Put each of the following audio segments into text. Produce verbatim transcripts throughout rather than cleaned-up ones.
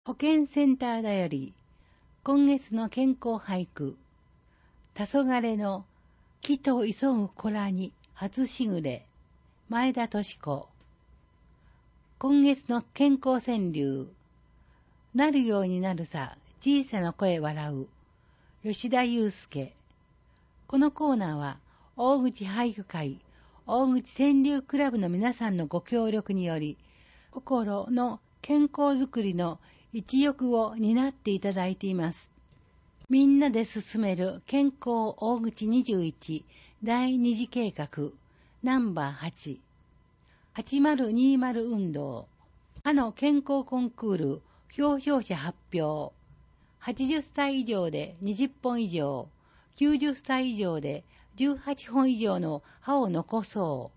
保健センターだより、今月の健康俳句、黄昏の木と急ぐ子らに初しぐれ、前田敏子。今月の健康川柳、なるようになるさ、小さな声笑う、吉田祐介。このコーナーは、大口俳句会、大口川柳クラブの皆さんのご協力により、心の健康づくりの一翼を担っていただいています。みんなで進める健康大口にじゅういち第二次計画ナンバーはち。はちまるにじゅう運動。歯の健康コンクール表彰者発表。はちじゅっさい以上でにじゅっぽん以上、きゅうじゅっさい以上でじゅうはっぽん以上の歯を残そう。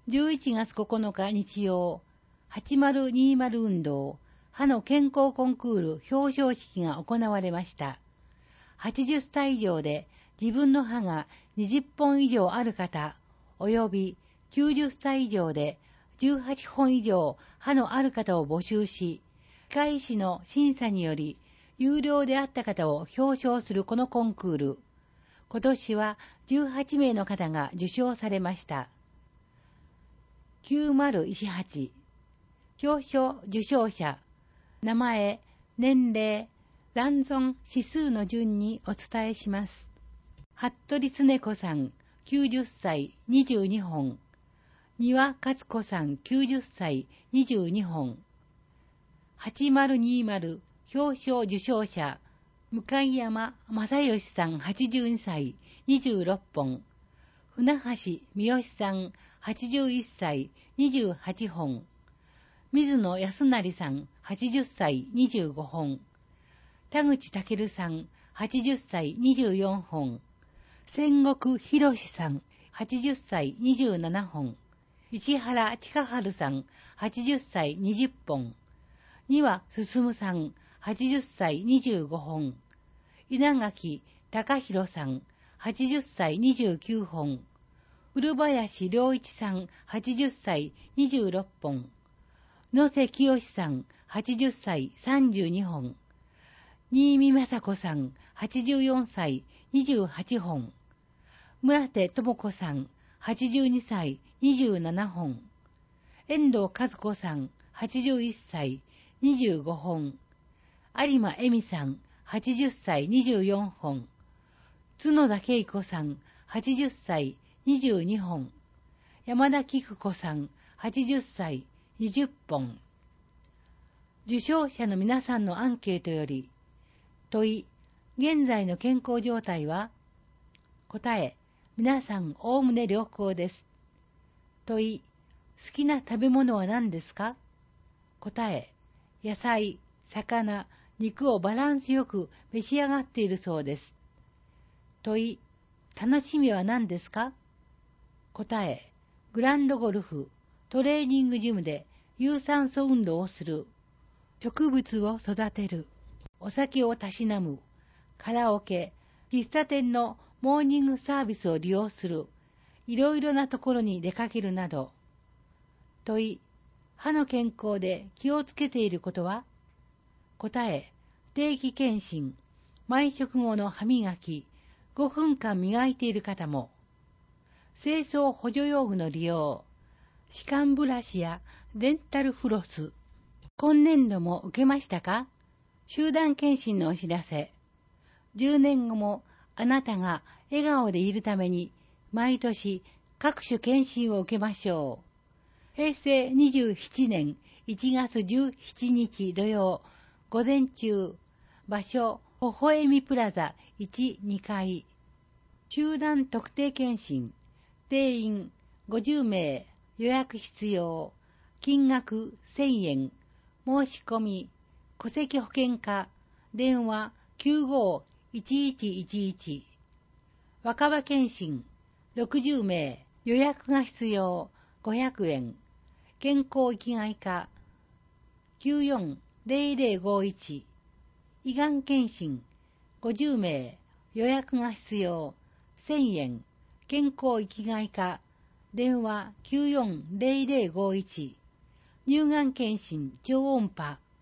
じゅういちがつここのか日曜、はちまるにじゅう運動歯の健康コンクール表彰式が行われました。はちじゅっさい以上で自分の歯がにじゅっぽん以上ある方、およびきゅうじゅっさい以上でじゅうはっぽん以上歯のある方を募集し、歯科医師の審査により有料であった方を表彰するこのコンクール。今年はじゅうはちめいの方が受賞されました。きゅうまるいちはち。表彰受賞者。名前、年齢、卵存指数の順にお伝えします。服部恒子さん、きゅうじゅっさい、にじゅうにほん。丹羽勝子さん、きゅうじゅっさい、にじゅうにほん。はちまるにじゅう表彰受賞者、向山正義さん、はちじゅうにさい、にじゅうろっぽん。船橋三好さん、はちじゅういっさい、にじゅうはっぽん。水野康成さん、はちじゅっさい、にじゅうごほん。田口健さん、はちじゅっさい、にじゅうよんほん。千石博さん、はちじゅっさい、にじゅうななほん。市原親春さん、はちじゅっさい、にじゅっぽん。丹羽進さん、はちじゅっさい、にじゅうごほん。稲垣隆弘さん、はちじゅっさい、にじゅうきゅうほん。古林良一さん、はちじゅっさい、にじゅうろっぽん。野瀬清さん、はちじゅっさい、さんじゅうにほん。新見雅子さん、はちじゅうよんさい、にじゅうはっぽん。村手智子さん、はちじゅうにさい、にじゅうななほん。遠藤和子さん、はちじゅういっさい、にじゅうごほん。有馬恵美さん、はちじゅっさい、にじゅうよんほん。角田恵子さん、はちじゅっさい、にじゅうにほん。山田菊子さん、はちじゅっさい、にじゅっぽん。受賞者の皆さんのアンケートより、問い、現在の健康状態は？答え、皆さんおおむね良好です。問い、好きな食べ物は何ですか？答え、野菜、魚、肉をバランスよく召し上がっているそうです。問い、楽しみは何ですか？答え、グランドゴルフ、トレーニングジムで有酸素運動をする、植物を育てる、お酒をたしなむ、カラオケ、喫茶店のモーニングサービスを利用する、いろいろなところに出かけるなど。問い、歯の健康で気をつけていることは？答え、定期検診、毎食後の歯磨き、ごふんかん磨いている方も、清掃補助用具の利用、歯間ブラシやデンタルフロス。今年度も受けましたか？集団検診のお知らせ。じゅうねんごもあなたが笑顔でいるために、毎年各種検診を受けましょう。へいせいにじゅうななねんいちがつじゅうしちにち土曜、午前中、場所、ほほえみプラザいち、にかい。集団特定検診、定員ごじゅうめい、予約必要、金額せんえん、申し込み、戸籍保険課、電話きゅうごーいちいちいちいち。若葉検診、ろくじゅうめい、予約が必要、ごひゃくえん。健康生きがい課、きゅうよんぜろぜろごいち。胃がん検診、ごじゅうめい、予約が必要、せんえん。健康生きがい課、電話きゅうよんぜろぜろごいち。乳がん検診超音波、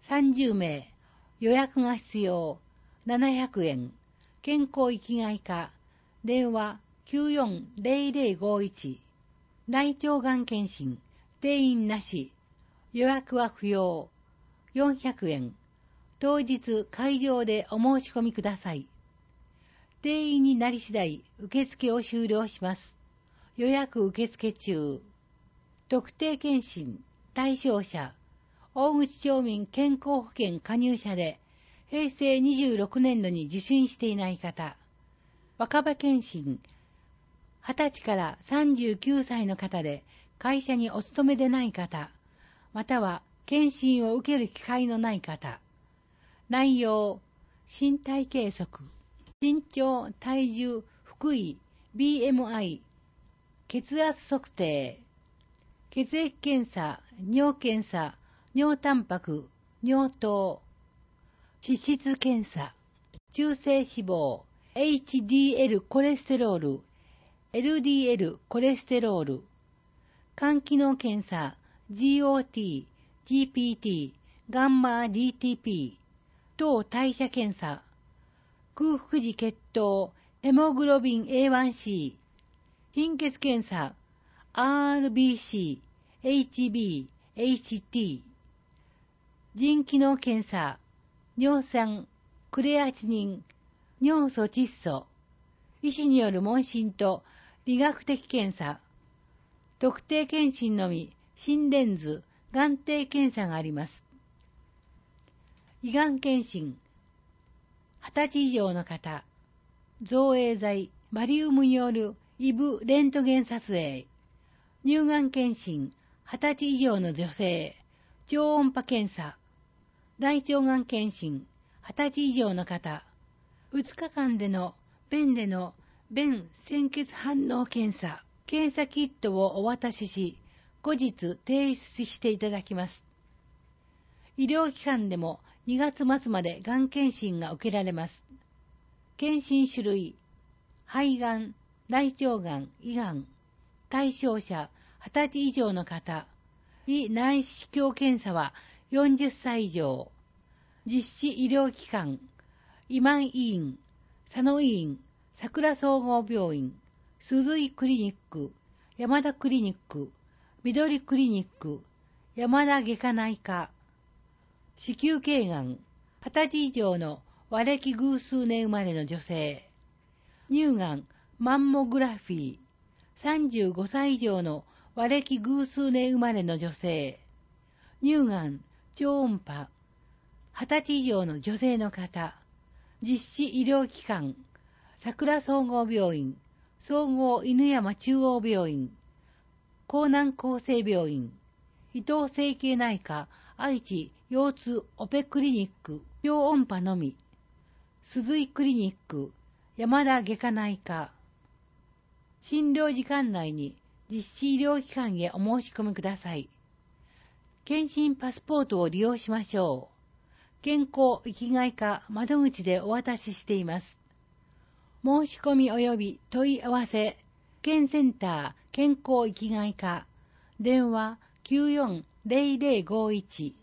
さんじゅうめい、予約が必要、ななひゃくえん、健康生きがい課、電話 きゅうよんゼロゼロごいち、大腸がん検診、定員なし、予約は不要、よんひゃくえん、当日会場でお申し込みください。定員になり次第、受付を終了します。予約受付中。特定健診、対象者、大口町民健康保険加入者で、平成にじゅうろくねんどに受診していない方、若葉健診、はたちからさんじゅうきゅうさいの方で、会社にお勤めでない方、または検診を受ける機会のない方。内容、身体計測、身長、体重、腹囲、ビーエムアイ、血圧測定、血液検査、尿検査、尿タンパク、尿糖、脂質検査、中性脂肪、エイチディーエル コレステロール、エルディーエル コレステロール、肝機能検査、ジーオーティー、ジーピーティー、ガンマ ディーティーピー、糖代謝検査、空腹時血糖、ヘモグロビン エーワンシー、貧血検査、アールビーシー、エイチビー、エイチティー、腎機能検査、尿酸、クレアチニン、尿素窒素、医師による問診と理学的検査、特定検診のみ、心電図、眼底検査があります。胃がん検診、はたち以上の方、造影剤、バリウムによる胃部レントゲン撮影、乳がん検診、はたち以上の女性、超音波検査、大腸がん検診、はたち以上の方、ふつかかんでの便での便潜血反応検査、検査キットをお渡しし、後日提出していただきます。医療機関でもにがつ末までがん検診が受けられます。検診種類、肺がん、大腸がん、胃がん、対象者、はたち以上の方、胃内視鏡検査はよんじゅっさい以上、実施医療機関、今井医院、佐野医院、桜総合病院、鈴井クリニック、山田クリニック、緑クリニック、山田外科内科、子宮頸がん、はたち以上の和暦偶数年生まれの女性、乳がん、マンモグラフィー、さんじゅうごさい以上の和暦偶数年生まれの女性、乳がん、超音波、はたち以上の女性の方、実施医療機関、桜総合病院、総合犬山中央病院、江南厚生病院、伊藤整形内科、愛知腰痛オペクリニック、超音波のみ、鈴井クリニック、山田外科内科。診療時間内に実施医療機関へお申し込みください。検診パスポートを利用しましょう。健康生きがい課窓口でお渡ししています。申し込み及び問い合わせ、県センター健康生きがい課、電話 きゅうよんゼロゼロごいち、